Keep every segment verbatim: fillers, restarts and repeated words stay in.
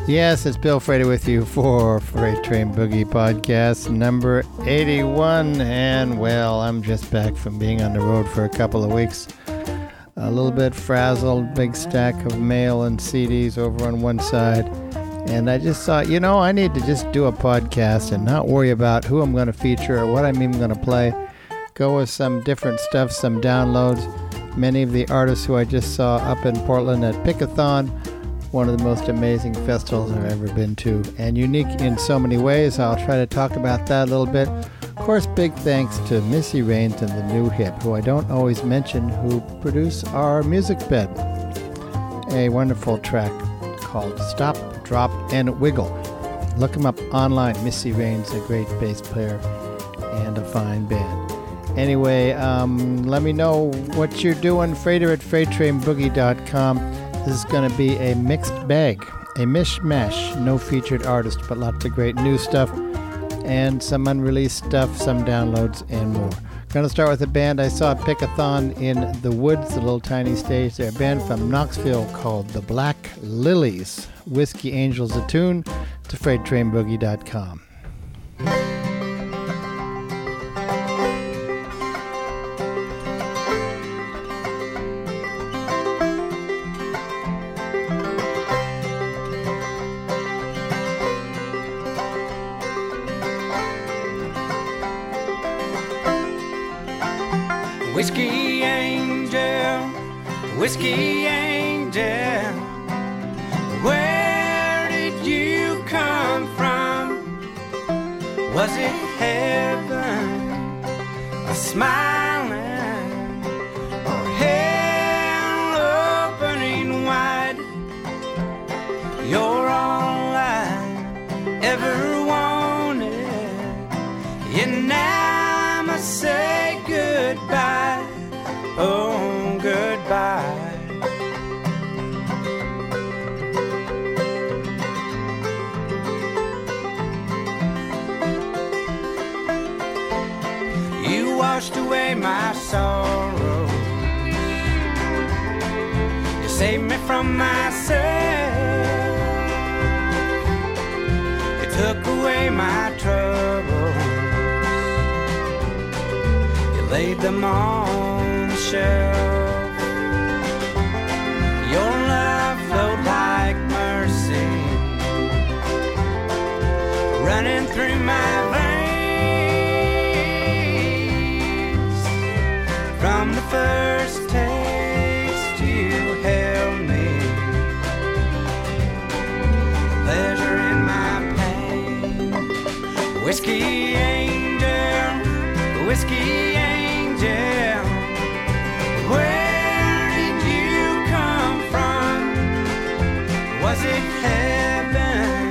Yes, it's Bill Frater with you for Freight Train Boogie Podcast number eighty-one. And, well, I'm just back from being on the road for a couple of weeks. A little bit frazzled, big stack of mail and C Ds over on one side. And I just thought, you know, I need to just do a podcast and not worry about who I'm going to feature or what I'm even going to play. Go with some different stuff, some downloads. Many of the artists who I just saw up in Portland at Pickathon, one of the most amazing festivals I've ever been to, and unique in so many ways. I'll try to talk about that a little bit. Of course, big thanks to Missy Raines and the New Hip, who I don't always mention, who produce our music bed. A wonderful track called Stop, Drop, and Wiggle. Look them up online. Missy Raines, a great bass player and a fine band. Anyway, um, let me know what you're doing. Frater at freight train boogie dot com. This is going to be a mixed bag, a mishmash, no featured artist, but lots of great new stuff and some unreleased stuff, some downloads, and more. Going to start with a band I saw at Pickathon in the Woods, the little tiny stage there. A band from Knoxville called the Black Lilies. Whiskey Angels a tune to freight train boogie dot com. Whiskey angel, whiskey angel, where did you come from? Was it heaven, a smiling, or hell opening wide? You're all I ever wanted, and now I must say goodbye. Oh, goodbye. You washed away my sorrow. You saved me from myself. You took away my troubles. You laid them on the shelf. Your love flowed like mercy, running through my veins. From the first taste you held me, pleasure in my pain. Whiskey angel, whiskey angel, where did you come from? Was it heaven,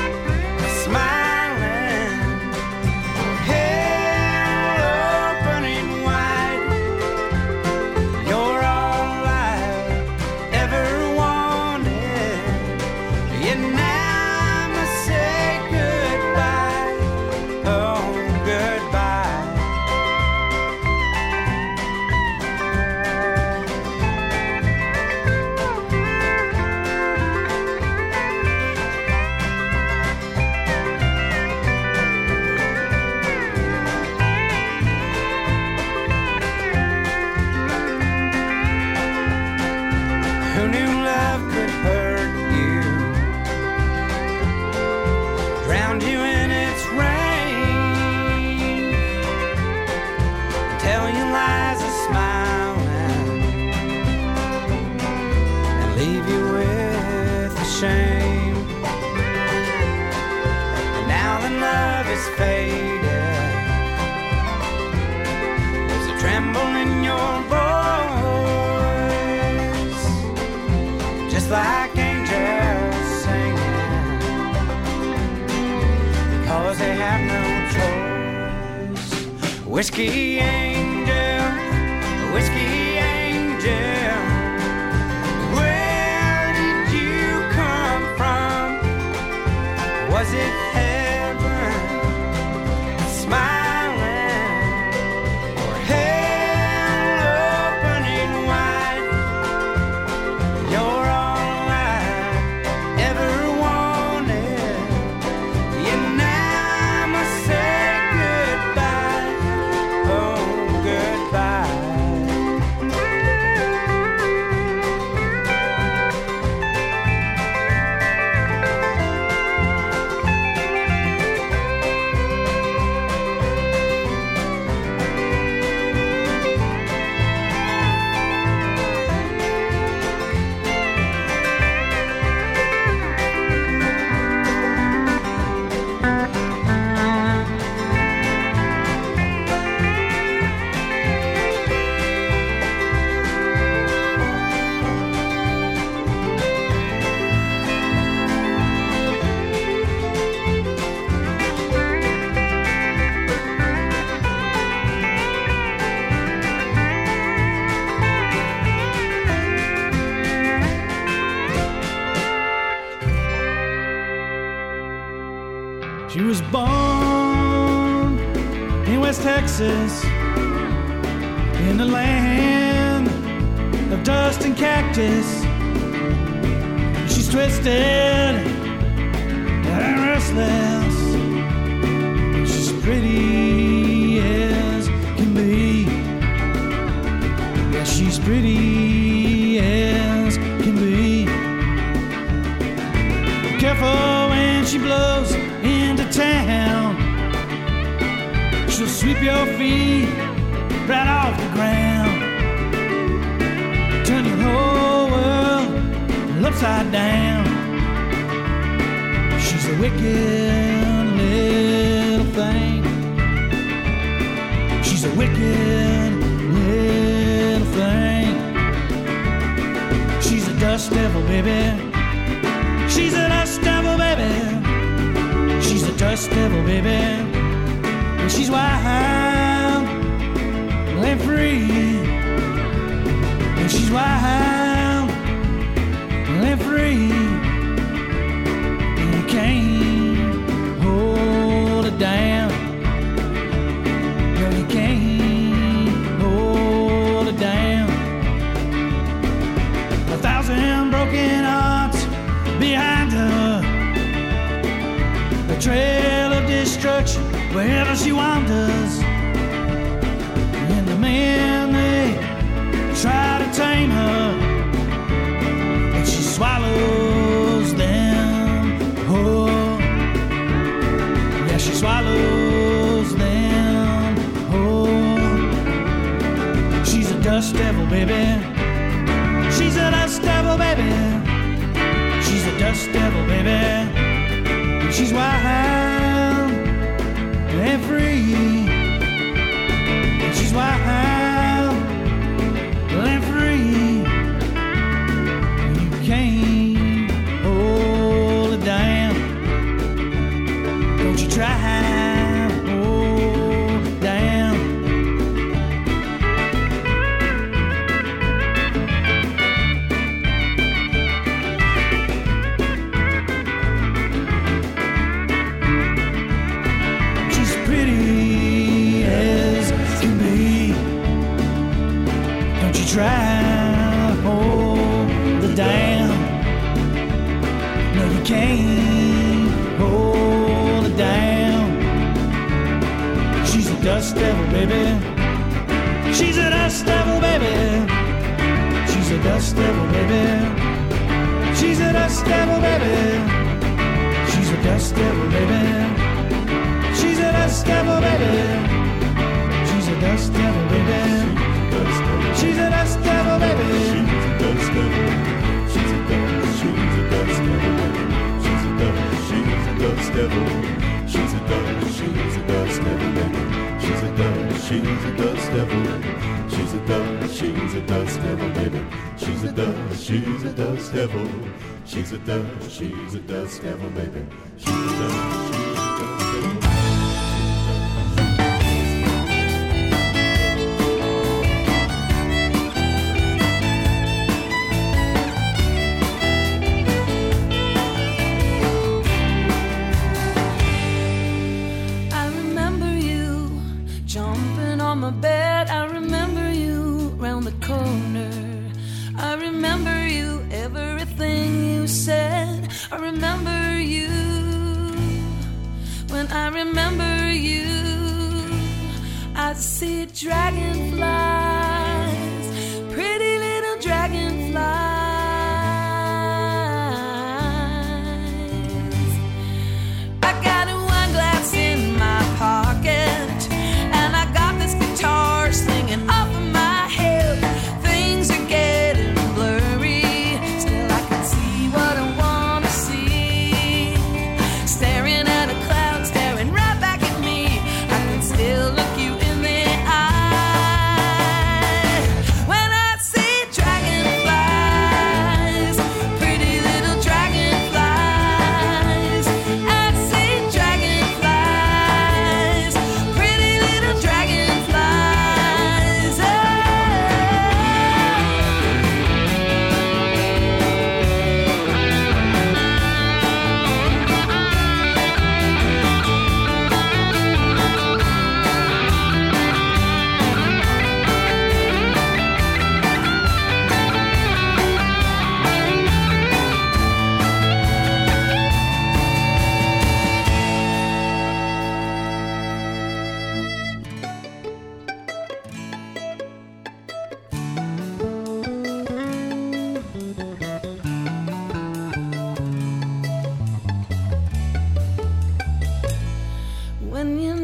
smiling, or hell opening wide? You're all I ever wanted, and now I must say goodbye. Oh, goodbye. Who knew love could hurt you, drowned you in its rain, tell you lies of smiling, and leave you with the shame. And now that love is faded, there's a tremble in your voice, just like angels singing, because they have no choice. Whiskey angel, whiskey angel, where did you come from? Was it heaven, smiling, or hell opening wide? You're all I ever wanted. She was born in West Texas, in the land of dust and cactus. She's twisted and restless. She's pretty as can be. Yeah, she's pretty as can be. Be careful when she blows into town. She'll sweep your feet right off the ground, turn your whole world upside down. She's a wicked little thing. She's a wicked little thing. She's a dust devil, baby. She's a dust devil, baby. She's a dust devil, baby. And she's wild and free. And she's wild and free. And you can't hold it down. No, you can't hold it down. A thousand broken hearts behind her, a trail of destruction wherever she wanders. And the men, they try to tame her, but she swallows them whole. Yeah, she swallows them whole. She's a dust devil, baby. She's a dust devil, baby. She's a dust devil, baby. She's wild and free. She's wild and free. You can't hold it down. Don't you try to hold it down. She's pretty as can be. Don't you try to hold it down. No, you can't hold it down. She's a dust devil, baby. She's a dust devil, baby. She's a dust devil, baby. She's a dust devil, baby. She's a dust devil, baby. She's a dust devil, baby. She's a dust devil, baby. She's a dust devil, baby. She's a dust devil. She's a dust. She's a dust devil, baby. She's a dust. She's a dust devil. She's a dust. She's a dust devil, baby. She's a dust. She's a dust devil. She's a dust. She's a dust devil, baby. She's a dust. My bed, I remember you round the corner. I remember you, everything you said. I remember you. When I remember you, I see dragonflies, pretty little dragonflies. I got a wine glass in my pocket, and I got this guitar singing off of my head. Things are getting blurry, still I can see what I want to see. Staring at a cloud, staring right back at me, I can still look you in the eye.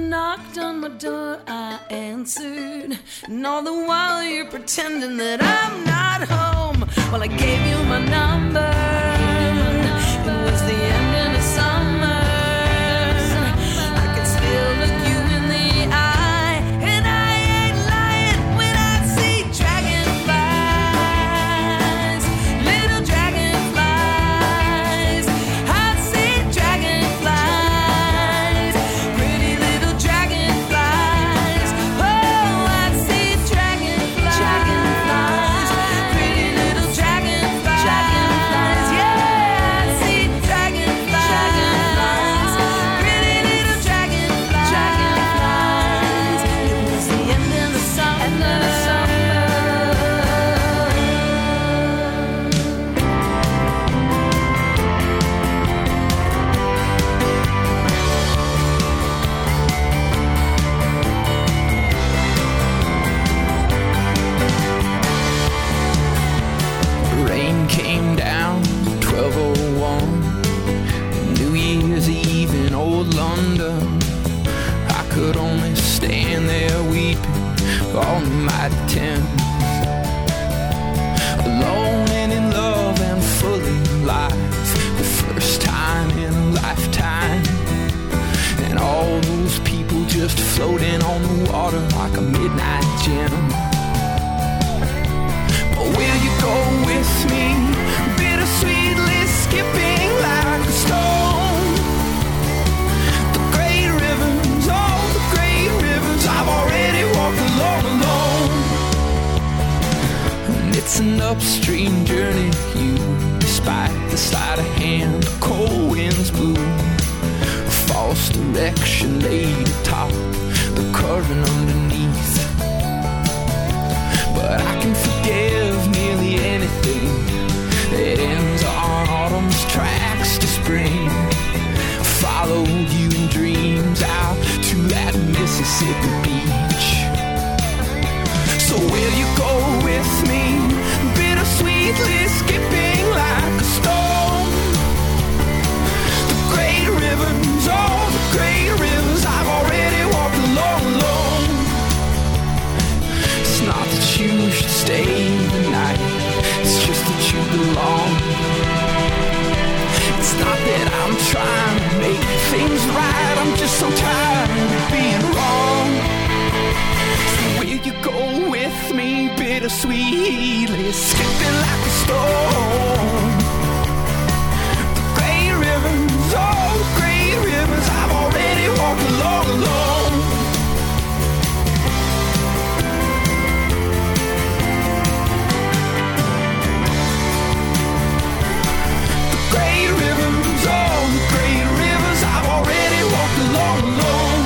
knocked on my door, I answered. And all the while you're pretending that I'm not home. Well, I gave you my number. It was the ending of summer. I can still look you in the eye, and I ain't lying when I see dragonflies, little dragonflies. I see dragonflies, pretty little dragonflies. Oh, I see dragonflies, dragonflies, pretty little dragonflies, dragonflies. Yeah, I see dragonflies, dragonflies, pretty little dragonflies, dragonflies. It was the end of the summer. End of the summer. Rain came down twelve oh one, New Year's Eve in old London. I could only stand there weeping on my Thames, alone and in love and fully alive, the first time in a lifetime. And all those people just floating on the water like a midnight gem. Will you go with me, bittersweetly skipping like a stone? The great rivers, all the great rivers, I've already walked alone, alone. And it's an upstream journey, you, despite the sleight of hand, cold winds blew. A false direction laid atop the current underneath. But I can forgive nearly anything that ends on autumn's tracks to spring. Follow you in dreams out to that Mississippi beach. So will you go with me, bittersweetly skipping like a stone? The great rivers, all the great rivers, I've already walked alone, alone. It's not that you should stay the night, it's just that you belong. It's not that I'm trying to make things right, I'm just so tired of being wrong. So will you go with me, bittersweetly skipping like a stone? The great rivers, all the great rivers, I've already walked along, alone. Great rivers, all the great rivers, I've already walked along, alone.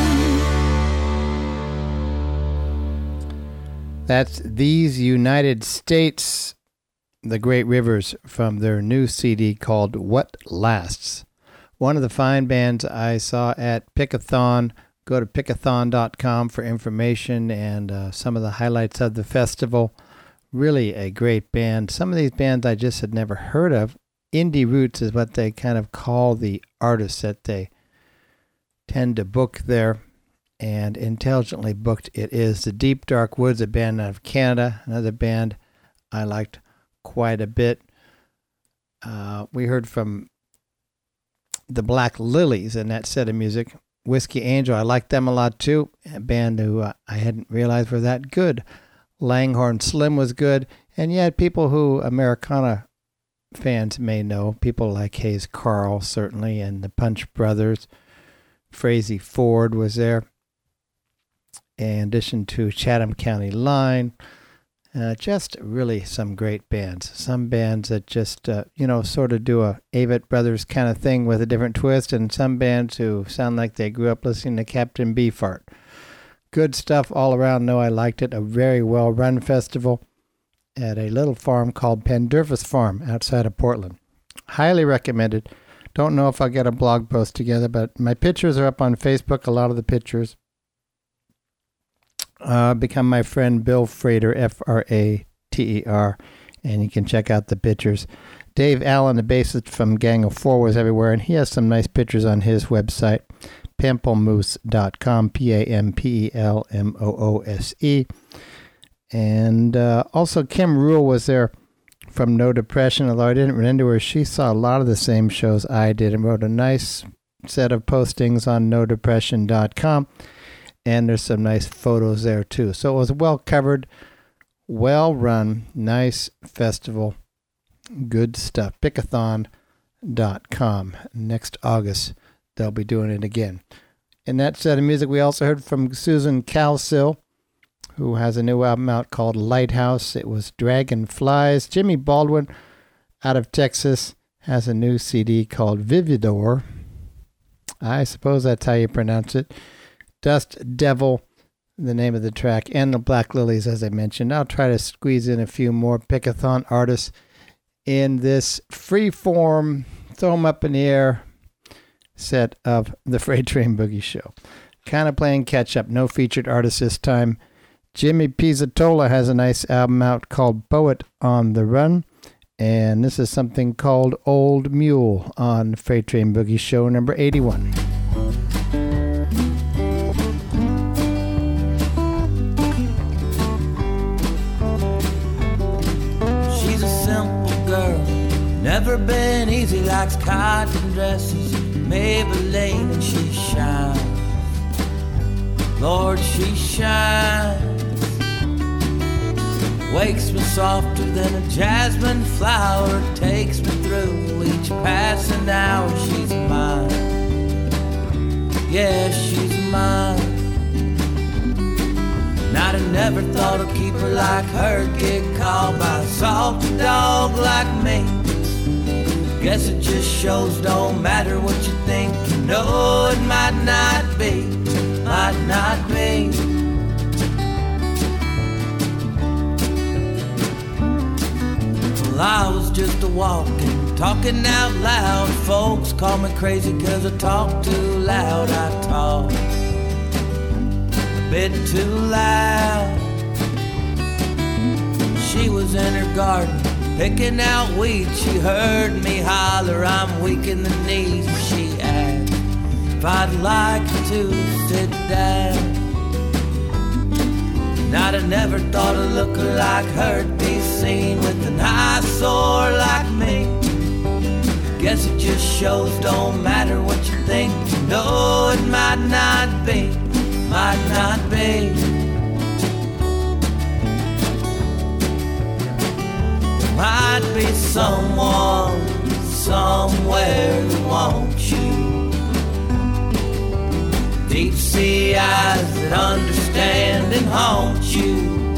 That's These United States, the Great Rivers, from their new C D called What Lasts. One of the fine bands I saw at Pickathon. Go to pickathon dot com for information and uh, some of the highlights of the festival. Really a great band. Some of these bands I just had never heard of. Indie roots is what they kind of call the artists that they tend to book there, and intelligently booked it is. The Deep Dark Woods, a band out of Canada, another band I liked quite a bit. Uh, we heard from the Black Lilies in that set of music. Whiskey Angel, I liked them a lot too, a band who uh, I hadn't realized were that good. Langhorne Slim was good, and yet people who Americana fans may know, people like Hayes Carl, certainly, and the Punch Brothers. Frazee Ford was there. In addition to Chatham County Line. Uh, just really some great bands. Some bands that just, uh, you know, sort of do a Avett Brothers kind of thing with a different twist, and some bands who sound like they grew up listening to Captain Beefheart. Good stuff all around. No, I liked it. A very well-run festival at a little farm called Pandurvis Farm outside of Portland. Highly recommended. Don't know if I'll get a blog post together, but my pictures are up on Facebook, a lot of the pictures. Uh, become my friend Bill Frater, F R A T E R, and you can check out the pictures. Dave Allen, the bassist from Gang of Four, was everywhere, and he has some nice pictures on his website, pamplemoose dot com, P A M P E L M O O S E. And uh, also Kim Rule was there from No Depression, although I didn't run into her. She saw a lot of the same shows I did and wrote a nice set of postings on no depression dot com, and there's some nice photos there too. So it was well covered, well run, nice festival, good stuff. Pickathon dot com. Next August they'll be doing it again. In that set of music we also heard from Susan Calsill, who has a new album out called Lighthouse. It was Dragonflies. Jimmy Baldwin out of Texas has a new C D called Vividor. I suppose that's how you pronounce it. Dust Devil, the name of the track, and the Black Lilies, as I mentioned. I'll try to squeeze in a few more Pickathon artists in this free-form, throw them up in the air set of the Freight Train Boogie Show. Kind of playing catch-up. No featured artists this time. Jimmy Pizzatola has a nice album out called Poet on the Run. And this is something called Old Mule on Freight Train Boogie Show number eighty-one. She's a simple girl, never been easy, likes cotton dresses, Maybelline, and she shines. Lord, she shines. Wakes me softer than a jasmine flower, takes me through each passing hour. She's mine, yeah, she's mine. And I'd have never thought I'd keep her like her, get called by a salty dog like me. Guess it just shows, don't matter what you think, you know it might not be, might not be. Well, I was just a walking, talking out loud. Folks call me crazy cause I talk too loud. I talk a bit too loud. She was in her garden, picking out weeds. She heard me holler, I'm weak in the knees. She asked if I'd like to sit down. And I'd have never thought a looker like her'd be seen with an eyesore like me. Guess it just shows, don't matter what you think, you know it might not be, might not be. Might be someone, somewhere who wants you. Deep sea eyes that understand and haunt you.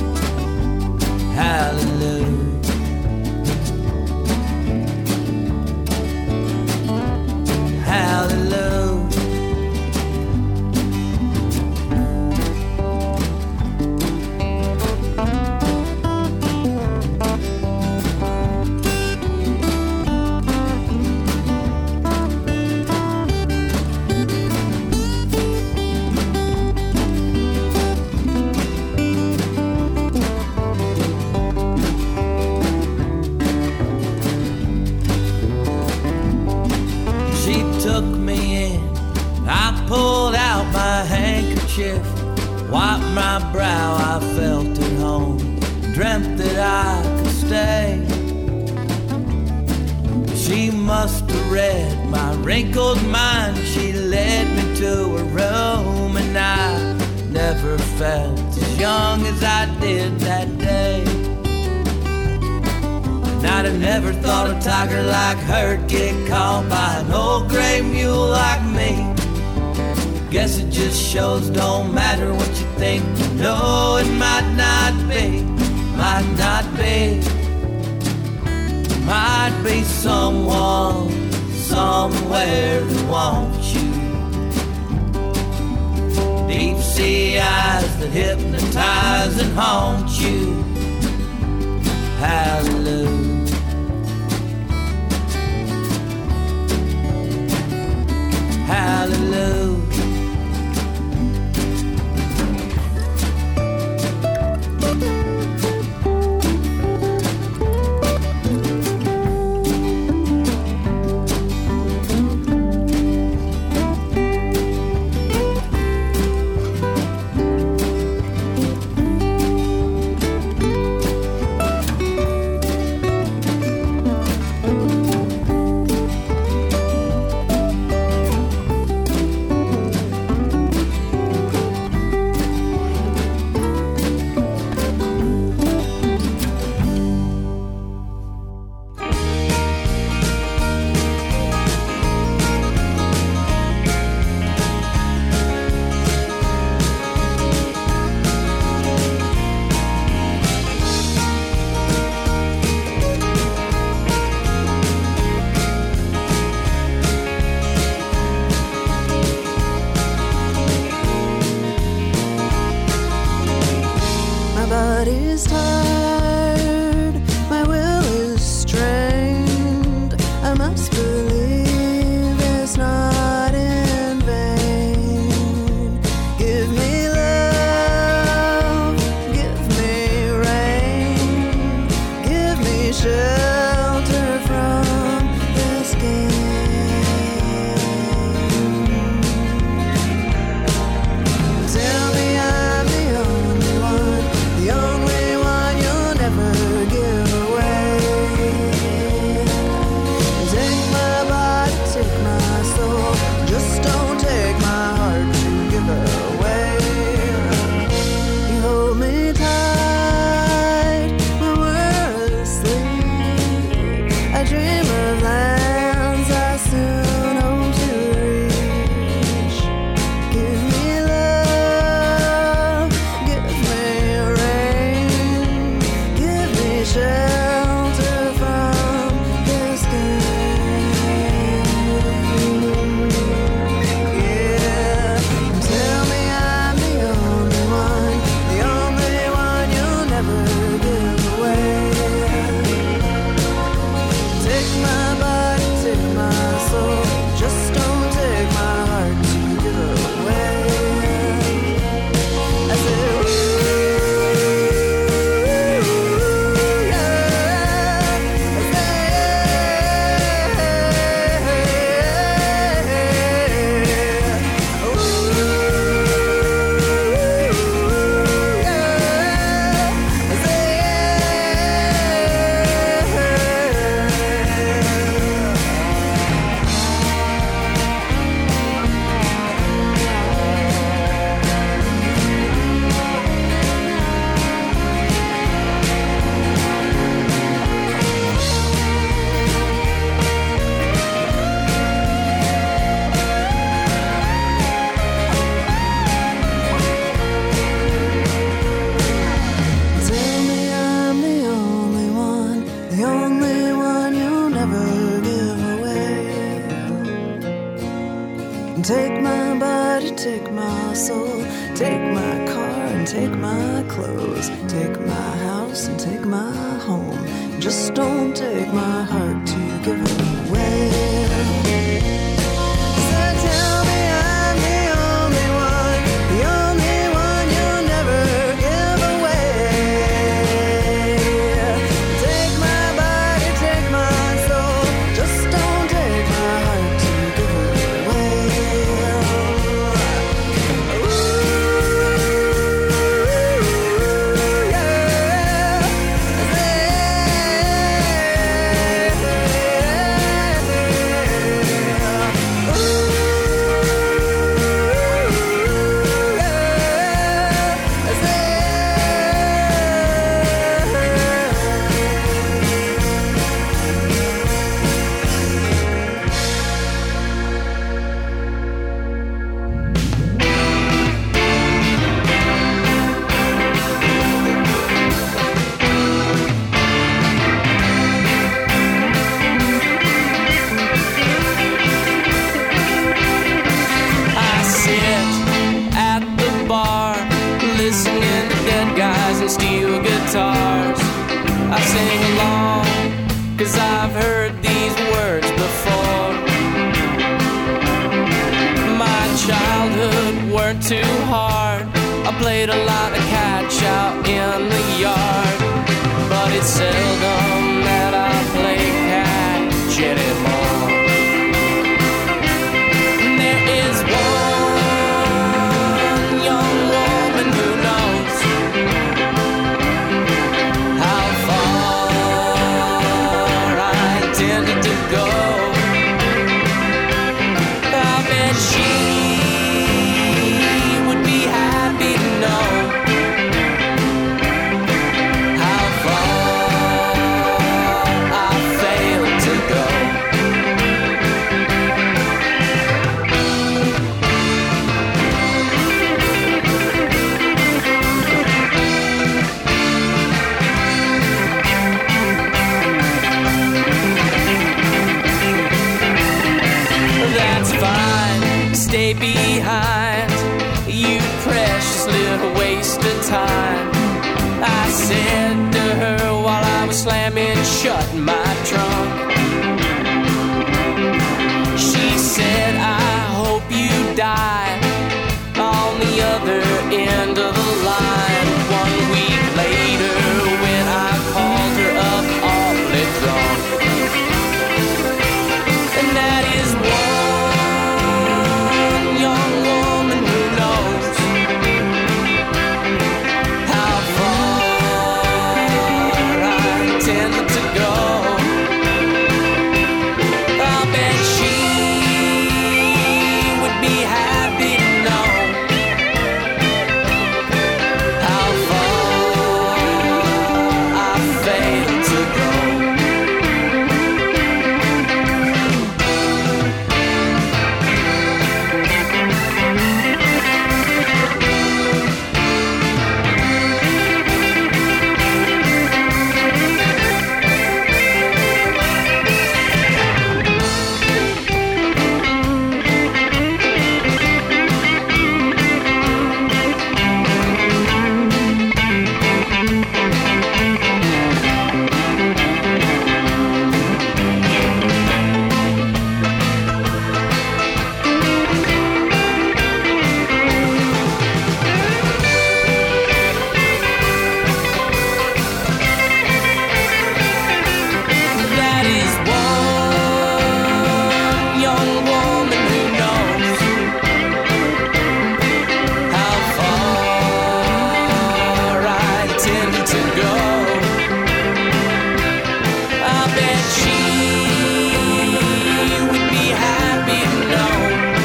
Hallelujah. Hallelujah. Wiped my brow, I felt at home, dreamt that I could stay. She must have read my wrinkled mind. She led me to her room, and I never felt as young as I did that day. And I'd have never thought a tiger like her'd get caught by an old gray mule like me. Guess it just shows, don't matter what you think, you know it might not be, might not be. Might be someone, somewhere who wants you. Deep sea eyes that hypnotize and haunt you. Hallelujah. Hallelujah. body's tired, my will is strained. I must believe it's not in vain. Give me love, give me rain, give me shelter from this game. Tell me I'm the only one, the only one you'll never give away. Take my body, take my soul, just don't take my heart to give away. You hold me tight when we're asleep. I dream of lands I soon hope to reach. Give me love, give me rain, give me shelter from this game. Yeah, tell me I'm the only one, the only one you'll never give away. Take my body, take my soul, just don't take my heart to give away. I said, ooh, yeah. I said, ooh, yeah. I said, tell me I'm the only one, the only one you'll never give away. Take my body, take my soul, take my car and take my clothes, take my house and take my home. Just don't take my heart to give away. So tell me I'm the only one, the only one you'll never give away. Take my body, take my soul, just don't take my heart to give away. Ooh, yeah. I sit at the bar, listening to dead guys and steel guitars. I sing along, cause I've heard these words before. My childhood weren't too hard. I played a lot of catch out in the yard, but it's seldom that I play catch anymore. There is one young woman who knows how far I intended to go. I bet she would be happy to know how far I failed to go. said to her while I was slamming shut my trunk. She said, I hope you die on the other end of the line. One week later, when I called her up awfully drunk, and that is one young woman who knows how far I intended to go. I bet she would be happy to know how far I failed to go. That is one young woman who knows how far I intended to go. I bet she would be happy to know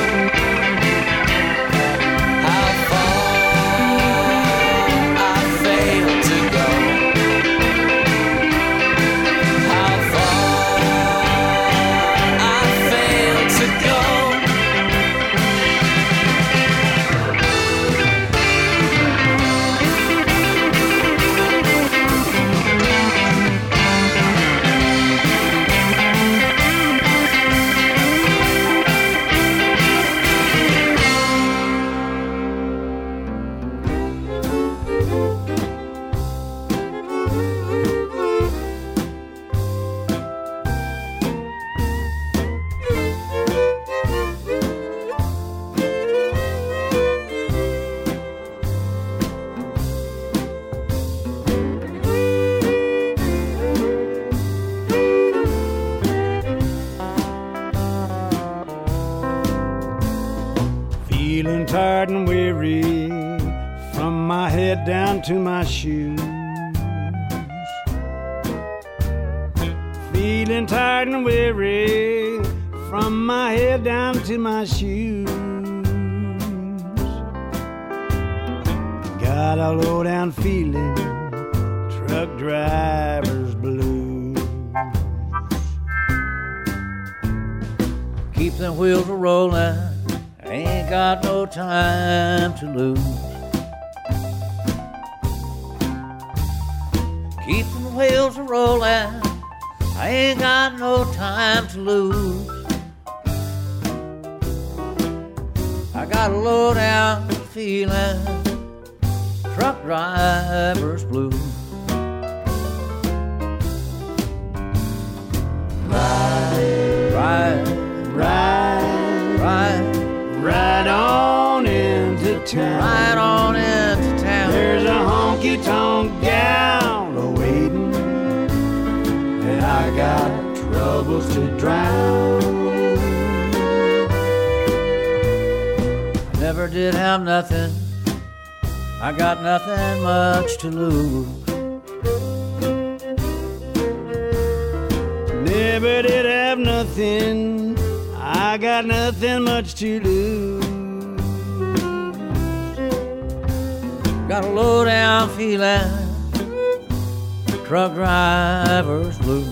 how far I failed to go. How far I failed to go. Feeling tired and weary from my head down to my shoes. Feeling tired and weary from my head down to my shoes. Got a low down feeling, truck driver's blues. Keep them wheels a rolling, ain't got no time to lose. Keep them wheels a rolling, I ain't got no time to lose. I got a low down feeling, truck driver's blues. Ride, ride, Ride, ride, ride on into town. ride on into town. There's a honky-tonk gal a-waiting, and I got troubles to drown. Never did have nothing, I got nothing much to lose. Never did have nothing, I got nothing much to lose. Got a low down feeling, truck driver's blues.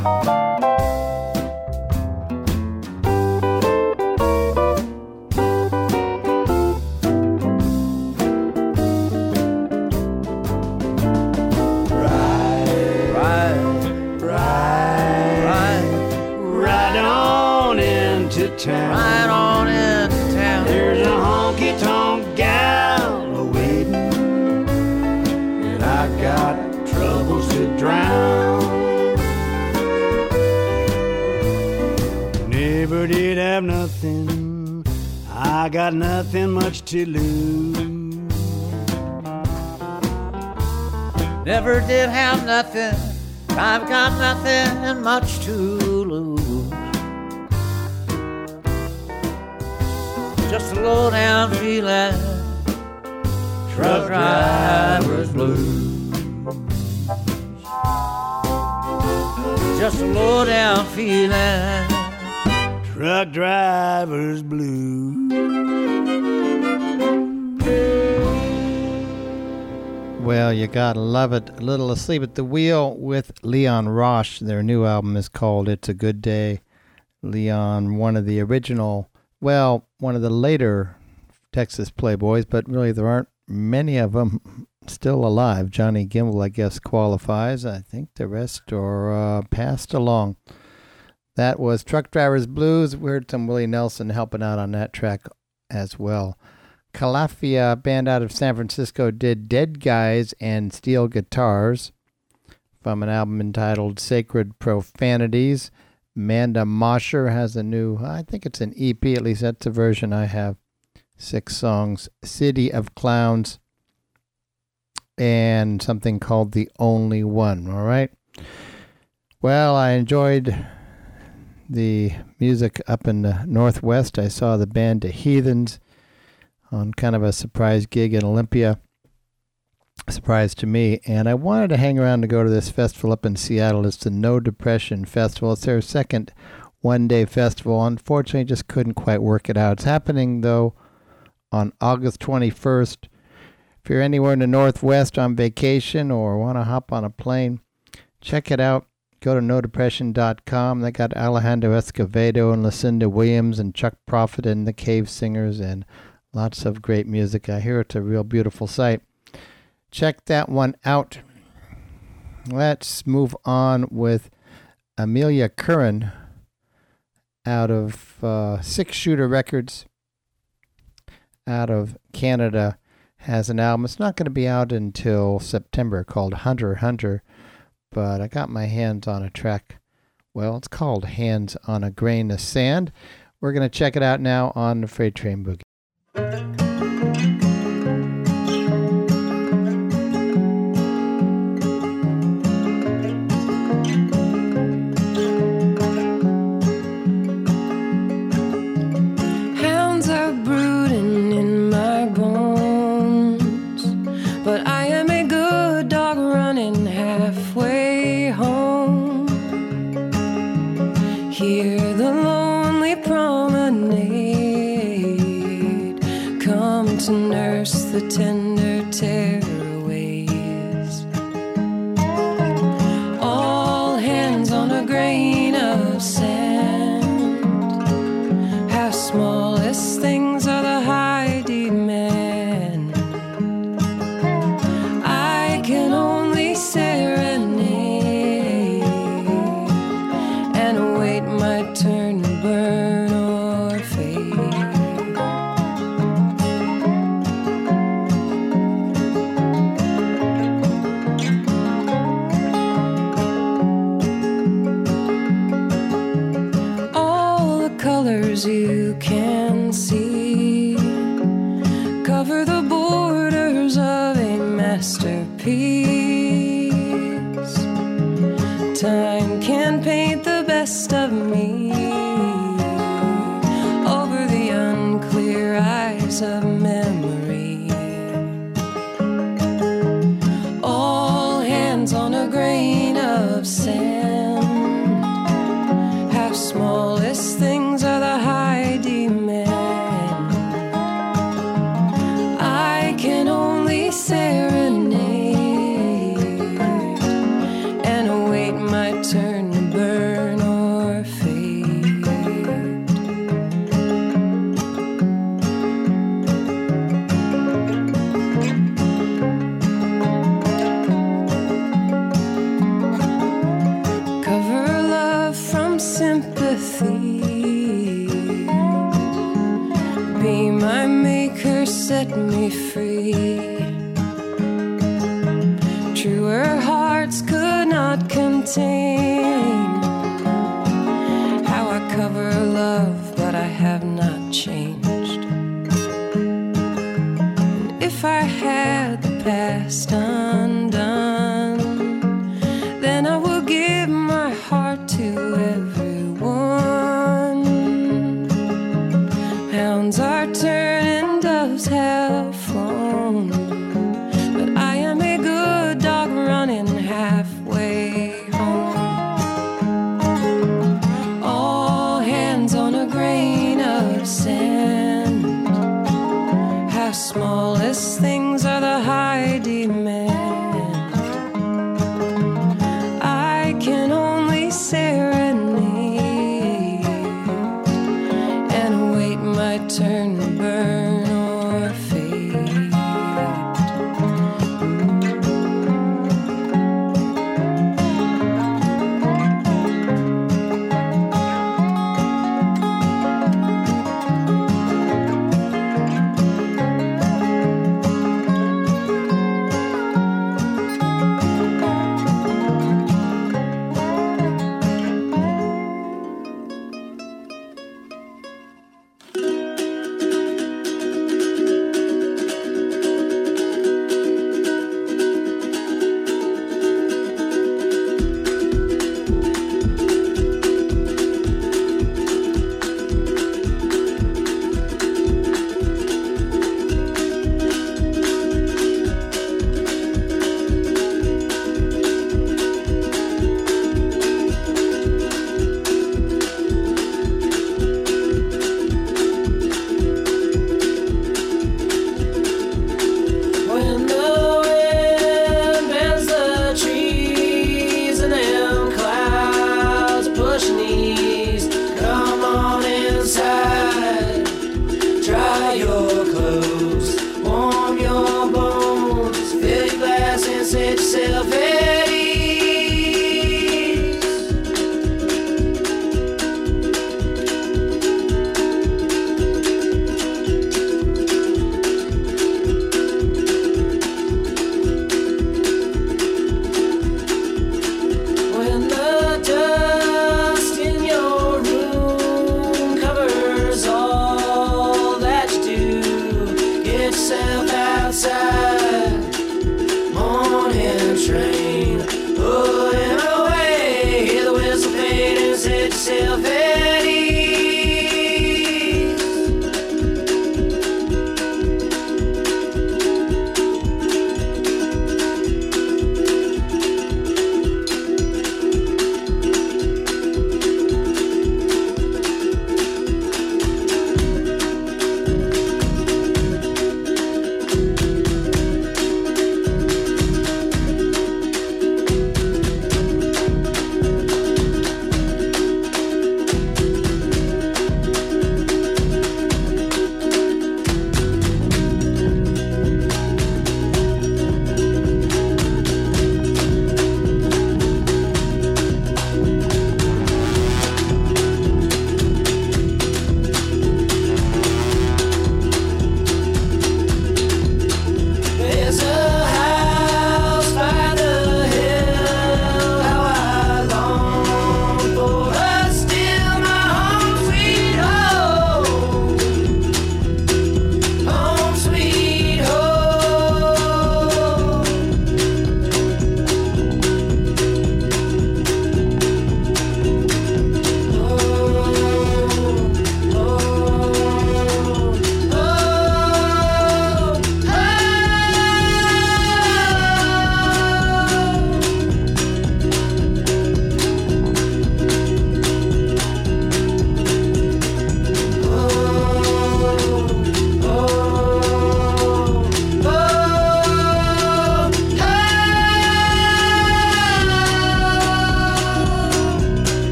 Town. Right on into town. There's a honky-tonk gal a-waiting, and I got troubles to drown. Never did have nothing, I got nothing much to lose. Never did have nothing, I've got nothing much to lose. Just a low down feeling, truck driver's blues. Just a low down feeling, truck driver's blues. Well, you gotta love it. A Little Asleep at the Wheel with Leon Roche. Their new album is called It's a Good Day. Leon, one of the original, well, one of the later Texas Playboys, but really there aren't many of them still alive. Johnny Gimbel, I guess, qualifies. I think the rest are uh, passed along. That was Truck Driver's Blues. We heard some Willie Nelson helping out on that track as well. Calafia, band out of San Francisco, did Dead Guys and Steel Guitars from an album entitled Sacred Profanities. Amanda Mosher has a new, I think it's an E P, at least that's the version I have. Six songs, City of Clowns, and something called The Only One, all right? Well, I enjoyed the music up in the Northwest. I saw the band The Heathens on kind of a surprise gig in Olympia. A surprise to me. And I wanted to hang around to go to this festival up in Seattle. It's the No Depression Festival. It's their second one-day festival. Unfortunately, just couldn't quite work it out. It's happening, though, on August twenty-first. If you're anywhere in the Northwest on vacation or want to hop on a plane, check it out. Go to no depression dot com. They got Alejandro Escovedo and Lucinda Williams and Chuck Prophet and the Cave Singers and lots of great music. I hear it's a real beautiful sight. Check that one out. Let's move on with Amelia Curran out of uh, Six Shooter Records out of Canada. Has an album. It's not going to be out until September, called Hunter Hunter, but I got my hands on a track. Well, it's called Hands on a Grain of Sand. We're going to check it out now on the Freight Train Boogie. Hounds are brooding in my bones, but I am a good dog running halfway home. Hear the lonely promenade, come to nurse the tender tearaways. All hands on a grain of sand. How smallest things are the high demand. I can only serenade and await my turn to burn or fade. All the colors you can see cover the borders of a masterpiece. Time can paint the best of me over the unclear eyes of memory. All hands on a grain of sand. How smallest things are the high demand. I can only serenade and await my turn to burn. sympathy. Be my maker, set me free. Truer hearts could not contain how I cover love, but I have not changed. And if I had the past undone, then I will give my heart to everyone. Hounds are turning, doves have flown, but I am a good dog running halfway home. All hands on a grain of sand. How smallest things are the high demand. I can only serenade and await my turn to burn or fade.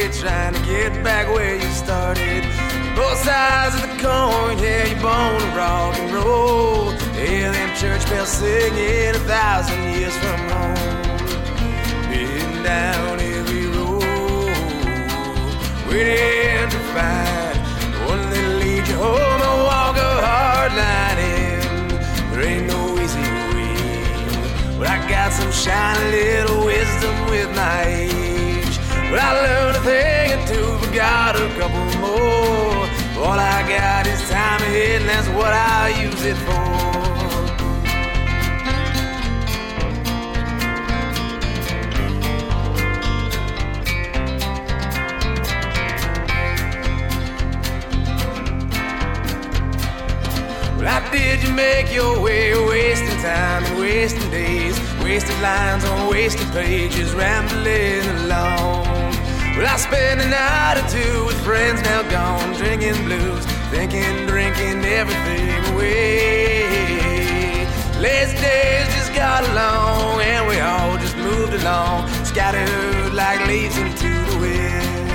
trying to get back where you started. Both sides of the coin, yeah, you're born to rock and roll. Yeah, them church bells singing a thousand years from home. Been down every road, waiting to find the one that'll lead you home and walk a hard line in. There ain't no easy way, but I got some shiny little wisdom with my age. But I learned a thing or two, forgot a couple more. All I got is time ahead, and that's what I use it for. Well, how did you make your way, wasting time and wasting days, wasted lines on wasted pages, rambling along? Well, I spent a night or two with friends now gone, drinking blues, thinking, drinking everything away. Lazy days just got along, and we all just moved along, scattered like leaves into the wind.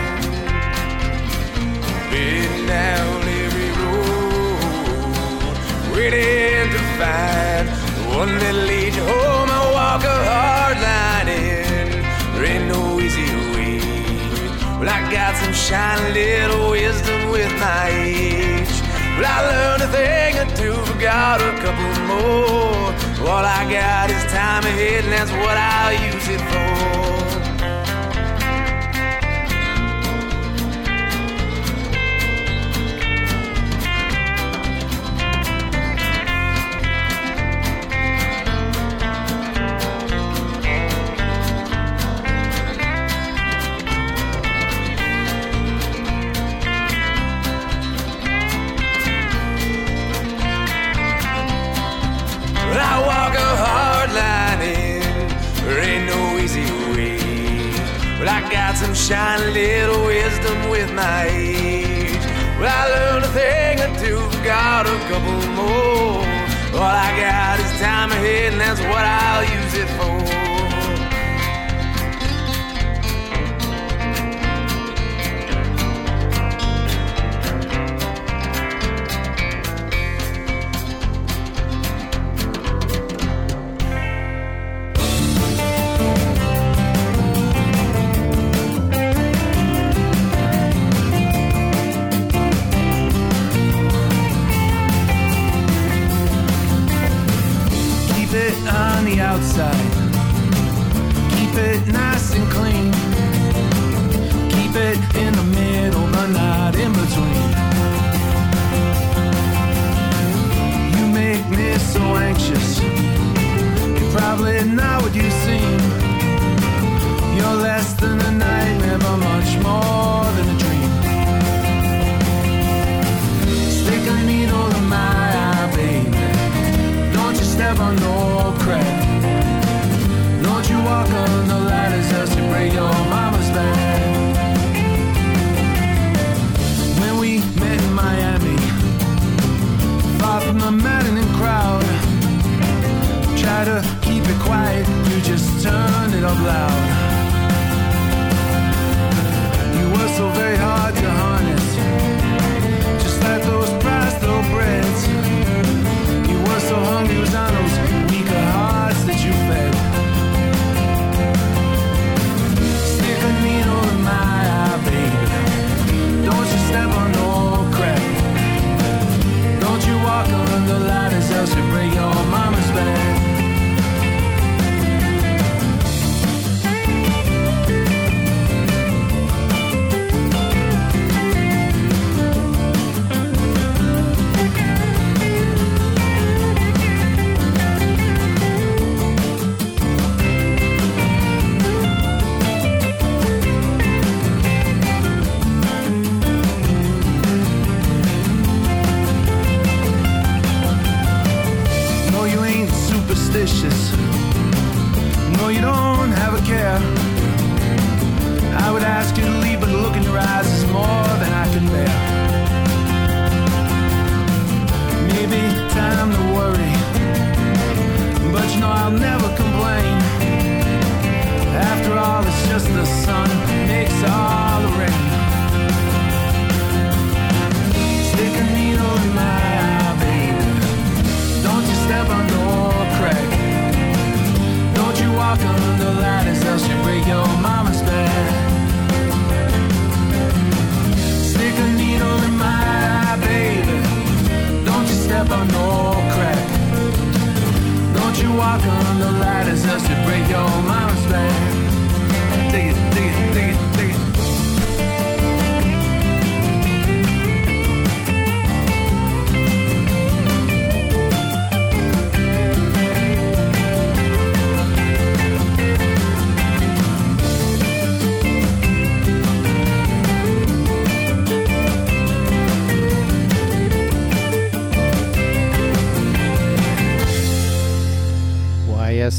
Been down every road, waiting to find the one that'll lead you home and walk a hard line in. There ain't no easy way. Well, I got some shiny little wisdom with my age. Well, I learned a thing or two, forgot a couple more. All I got is time ahead, and that's what I'll use it for. Some shiny little wisdom with my age. Well, I learned a thing or two, forgot a couple more. All I got is time ahead, and that's what I'll use it for. Outside, keep it nice and clean. Keep it in the middle, but not in between. You make me so anxious. You're probably not what you seem. You're less than a nightmare, but much more than a dream. Stick a needle in my eye, baby. Don't you step on no crack. Don't you walk on the ladders just to break your mama's back. When we met in Miami, far from the maddening crowd, try to keep it quiet, you just turned it up loud. You were so very hard to harness, just like those prized thoroughbreds. You were so hungry, it was on those weaker hearts that you fed. Needle in my eye, baby. Don't you step on no crack. Don't you walk on the ladders, else you break your mama's back. No, you don't have a care. I would ask you to leave, but the look in your eyes is more than I can bear. Maybe time to worry, but you know I'll never complain. After all, it's just the sun makes all the rain.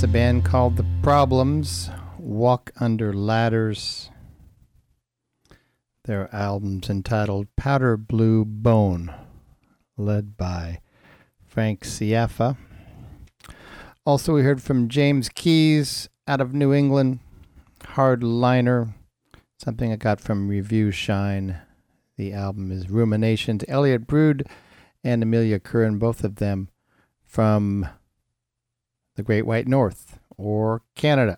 a band called The Problems, Walk Under Ladders. Their album's entitled Powder Blue Bone, led by Frank Sciaffa. Also, we heard from James Keys out of New England, Hardliner, something I got from Review Shine. The album is Ruminations. Elliot Brood and Amelia Curran, both of them from the Great White North, or Canada.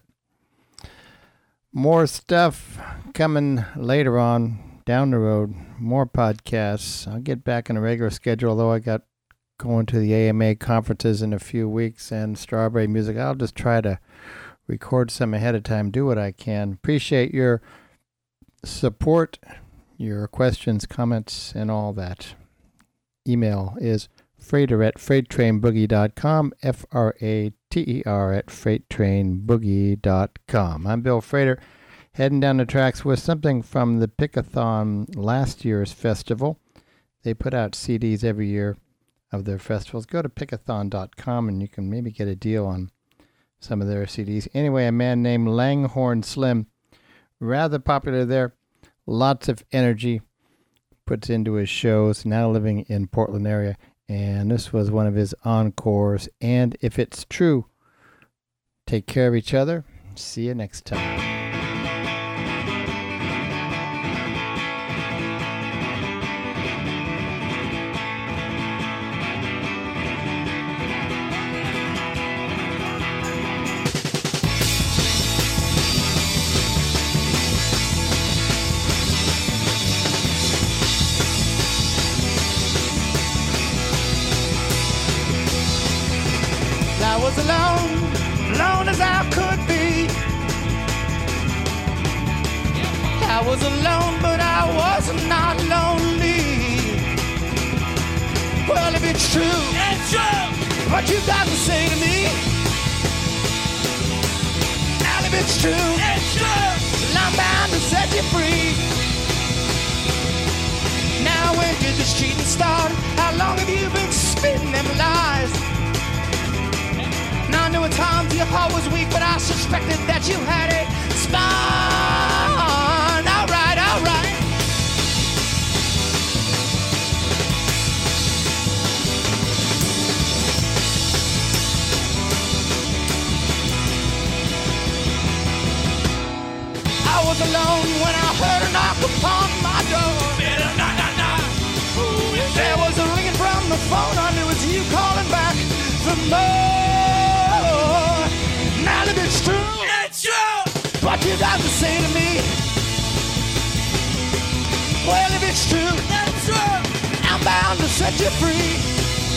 More stuff coming later on down the road. More podcasts. I'll get back on a regular schedule, although I got going to the A M A conferences in a few weeks and Strawberry Music. I'll just try to record some ahead of time, do what I can. Appreciate your support, your questions, comments, and all that. Email is freighter at freight train boogie dot com, F R A T E R at freight train boogie dot com. I'm Bill Frater, heading down the tracks with something from the Pickathon last year's festival. They put out C Ds every year of their festivals. Go to pickathon dot com and you can maybe get a deal on some of their C Ds. Anyway, a man named Langhorne Slim, rather popular there, lots of energy, puts into his shows, now living in Portland area. And this was one of his encores. And if it's true, take care of each other. See you next time. I was alone, alone as I could be. I was alone, but I was not lonely. Well, if it's true, it's true, what you got to say to me. And if it's true, it's true, well, I'm bound to set you free. Now when did this cheating start? How long have you been spitting them lies? Now I knew at times your heart was weak, but I suspected that you had it spun. All right, all right. I was alone when I heard a knock upon my door. Knock, knock, knock. There was a ringing from the phone. I knew it was you calling back for more. Now if it's true, it's true, what you got to say to me. Well, if it's true, it's true, I'm bound to set you free.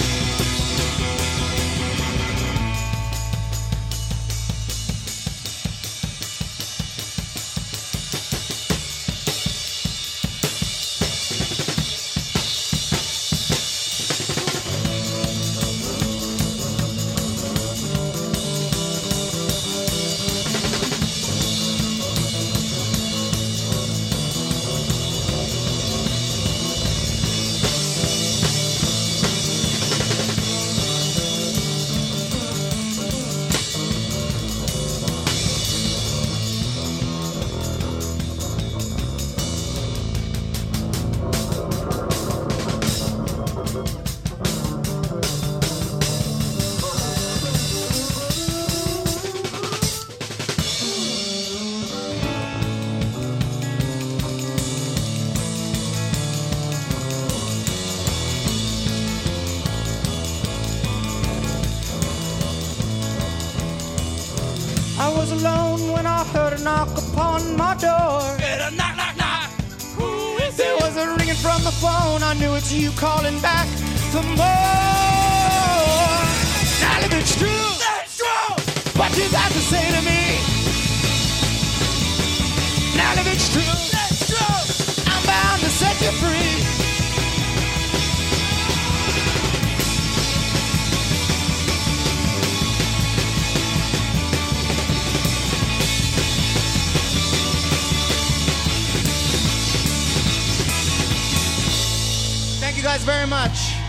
I was alone when I heard a knock upon my door. Better knock, knock, knock. Who is there it? Was a ringing from the phone. I knew it's you calling back for more. Now if it's true, that's true, what you got to say to me. Now if it's true, that's true, I'm bound to set you free. Thank you guys very much.